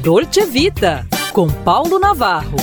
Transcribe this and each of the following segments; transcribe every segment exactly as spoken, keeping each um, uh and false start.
Dolce Vita, com Paulo Navarro.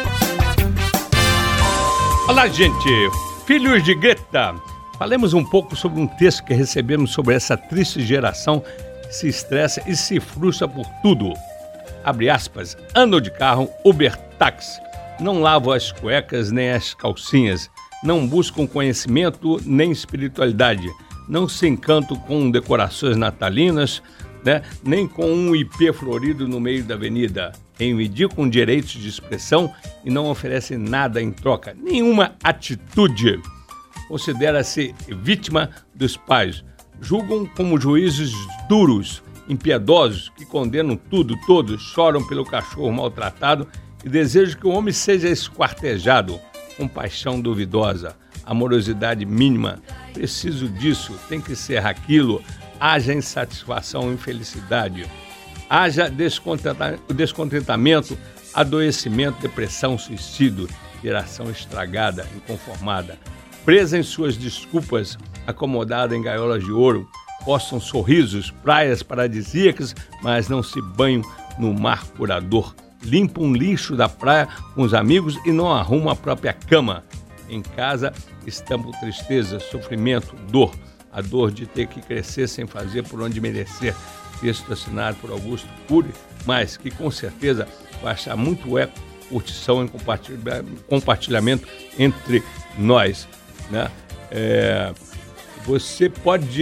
Olá, gente! Filhos de Greta! Falemos um pouco sobre um texto que recebemos sobre essa triste geração que se estressa e se frustra por tudo. Abre aspas, ando de carro, Uber táxi. Não lavo as cuecas nem as calcinhas. Não buscam conhecimento nem espiritualidade. Não se encantam com decorações natalinas, né? Nem com um ipê florido no meio da avenida. Reivindicam direitos de expressão e não oferecem nada em troca. Nenhuma atitude. Considera-se vítima dos pais. Julgam como juízes duros, impiedosos, que condenam tudo, todos, choram pelo cachorro maltratado e desejam que o homem seja esquartejado. Compaixão duvidosa, amorosidade mínima. Preciso disso, tem que ser aquilo. Haja insatisfação e infelicidade. Haja descontentamento, adoecimento, depressão, suicídio, geração estragada, inconformada. Presa em suas desculpas, acomodada em gaiolas de ouro, postam sorrisos, praias paradisíacas, mas não se banham no mar curador. Limpam lixo da praia com os amigos e não arrumam a própria cama. Em casa, estampam tristeza, sofrimento, dor. A dor de ter que crescer sem fazer por onde merecer. Texto assinado por Augusto Cury, mas que com certeza vai achar muito eco, curtição e compartilhamento entre nós, né? É, você pode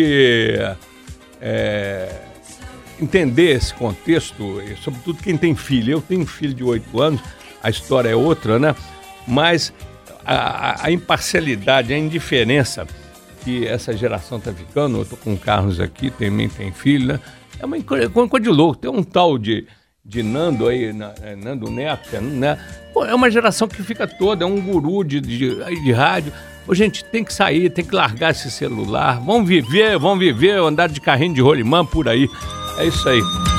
é, entender esse contexto, sobretudo quem tem filho. Eu tenho um filho de oito anos, a história é outra, né? Mas a, a imparcialidade, a indiferença que essa geração está ficando, eu estou com o Carlos aqui, também tem filho, né? É uma coisa de louco. Tem um tal de, de Nando aí, Nando Neto, né? Pô, é uma geração que fica toda, é um guru de, de, de rádio. Pô, gente, tem que sair, tem que largar esse celular. Vamos viver, vamos viver, andar de carrinho de rolimã por aí. É isso aí.